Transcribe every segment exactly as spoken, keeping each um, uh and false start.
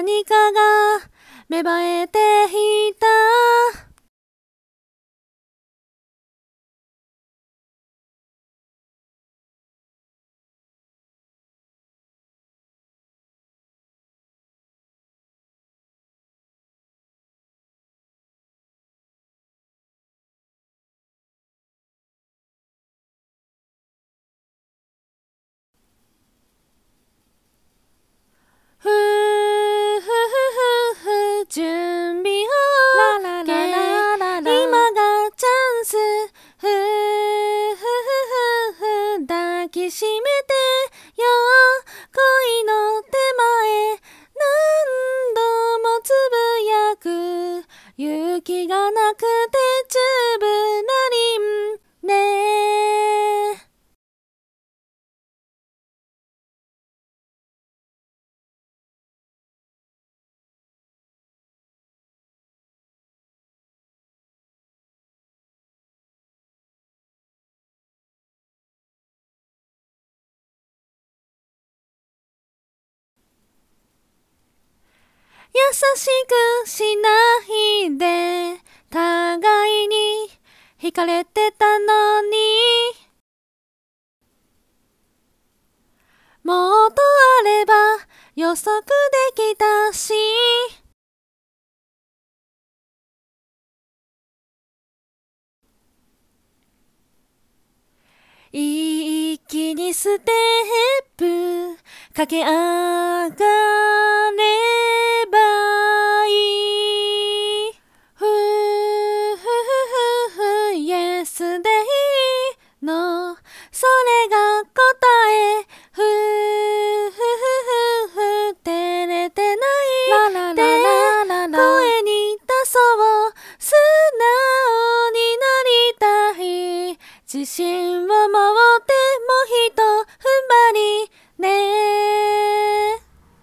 何かが芽生えていた。ふうふふふふ準備 OK 今がチャンス。ふうふふふふ抱きしめてよ恋の手前何度もつぶやく勇気がなくてチューブなりんね。優しくしないで互いに惹かれてたのにもっとあれば予測できたし一気にステップ駆け上がればいい。ふふふふふイエスでいいのそれが答え。ふふふふふ照れてないで声に出そう素直になりたい。自信を持ってもうひと踏ん張りね。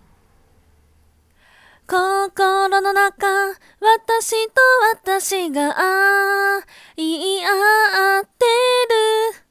心の中私と私が言い合ってる。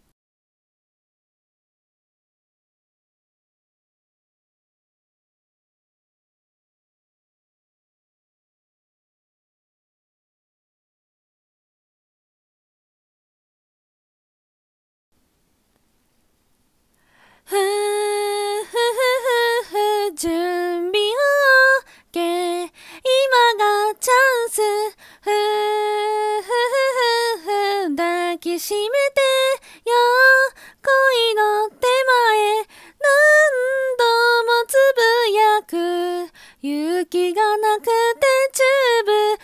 ふうふふふふ準備 OK 今がチャンス。ふうふふふふ抱きしめてよ恋の手前何度もつぶやく勇気がなくてチューブ